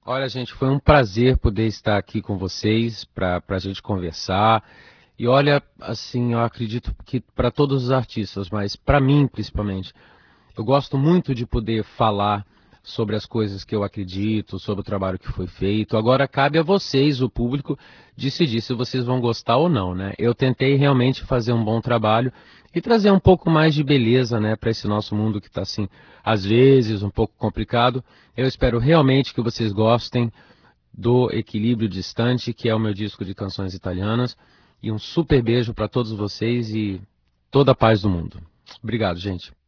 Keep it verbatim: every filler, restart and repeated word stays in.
Olha, gente, foi um prazer poder estar aqui com vocês para a gente conversar. E olha, assim, eu acredito que para todos os artistas, mas para mim principalmente, eu gosto muito de poder falar sobre as coisas que eu acredito, sobre o trabalho que foi feito. Agora cabe a vocês, o público, decidir se vocês vão gostar ou não, né? Eu tentei realmente fazer um bom trabalho e trazer um pouco mais de beleza, né, para esse nosso mundo que está assim, às vezes um pouco complicado. Eu espero realmente que vocês gostem do Equilíbrio Distante, que é o meu disco de canções italianas. E um super beijo para todos vocês e toda a paz do mundo. Obrigado, gente.